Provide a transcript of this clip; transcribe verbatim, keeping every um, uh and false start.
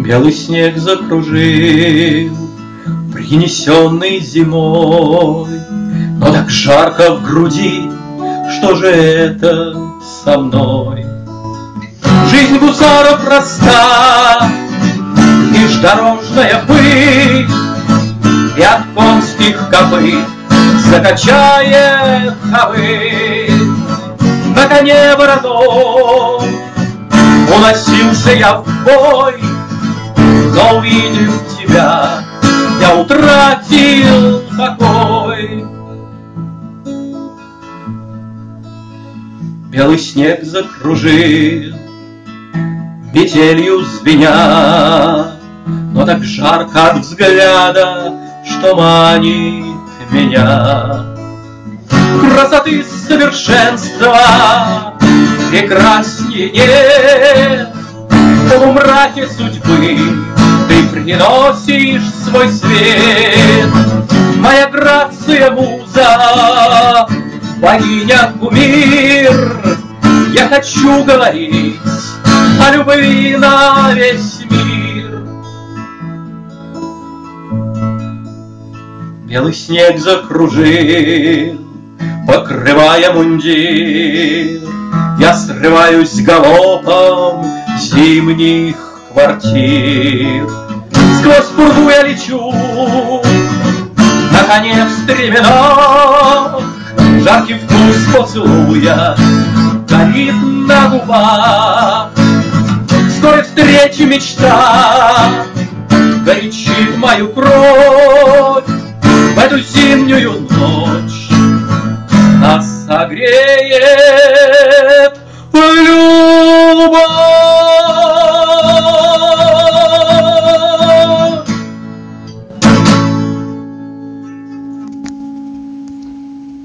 Белый снег закружил, принесенный зимой, но так жарко в груди, что же это со мной? Жизнь гусаров проста, лишь дорожная пыль, и от конских копыт закачает ковыль. На коне бородом уносился я в бой, но, увидев тебя, я утратил покой. Белый снег закружил, метелью звеня, но так жарко от взгляда, что манит меня. Красоты совершенства прекраснее нет, в полумраке судьбы ты приносишь свой свет. Моя грация муза, богиня кумир, я хочу говорить о любви на весь мир. Белый снег закружил, покрывая мундир, я срываюсь галопом зимних квартир. Сквозь пургу я лечу на коне в стременах, жаркий вкус поцелуя горит на губах. Скорой встречи мечта горячит мою кровь, в эту зимнюю ночь нас согреет любовь.